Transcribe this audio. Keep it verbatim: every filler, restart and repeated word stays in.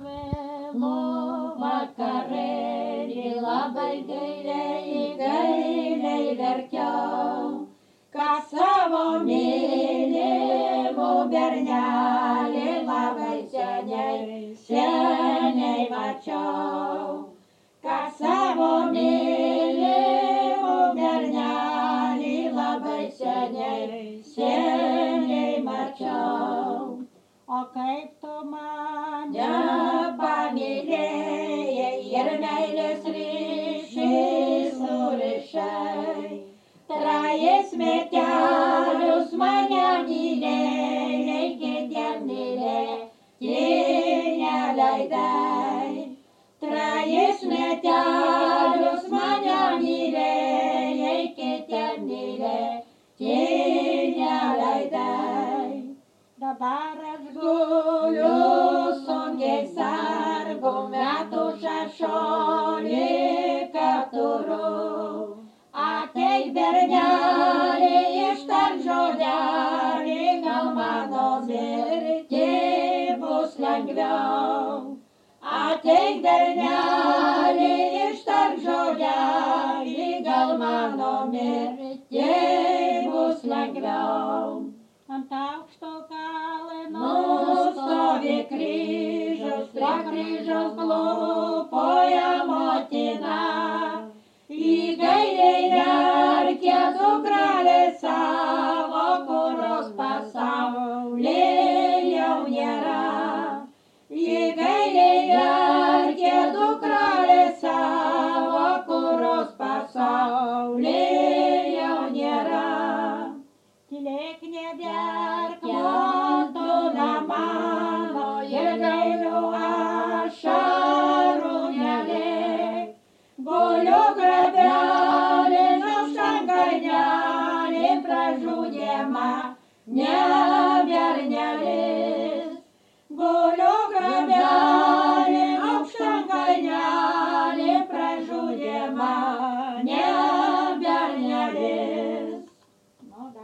vėlų vakarėlį labai gailiai, gailiai verkiau, kad savo mylimų bernelį labai seniai, seniai mačiau. Kad savo mylimų bernelį labai seniai, seniai mačiau. O kaip tu mane pamylėjai ir meilės ryšį surišai, trejus metelius mane mylėjai, kitiem mylėti neleidai. Trejus metelius mane mylėjai, kitiem mylėti neleidai. Dabar aš guliu sunkiai sergu, metų šešiolika turiu. Ateik bernelį, ištark žodelį, gal mano mirti bus lengviau. Ateik bernelį, ištark žodelį, gal mano mirti bus lengviau. Ant aukšto kalno stovi kryžius, prie kryžiaus glupoja motina. Į gailiai verkia dukrelė savo, kurios pasauly jau nėra. Į gailiai verkia dukrelė savo, kurios pasauly jau nėra. Tylėk nederk motina mano, ir gailių ašarų neliek. Guliu grabelį, neužtenka nelį, pražudė mane bernelį.